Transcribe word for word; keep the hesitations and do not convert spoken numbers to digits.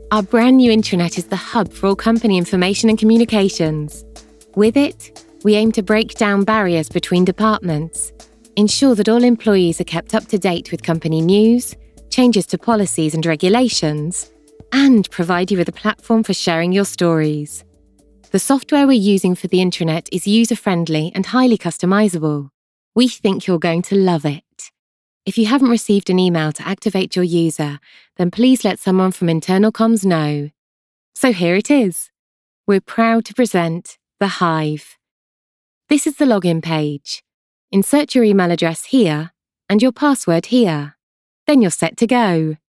Our brand new intranet is the hub for all company information and communications. With it, we aim to break down barriers between departments, ensure that all employees are kept up to date with company news, changes to policies and regulations, and provide you with a platform for sharing your stories. The software we're using for the intranet is user-friendly and highly customizable. We think you're going to love it. If you haven't received an email to activate your user, then please let someone from internal comms know. So here it is. We're proud to present The Hive. This is the login page. Insert your email address here and your password here. Then you're set to go.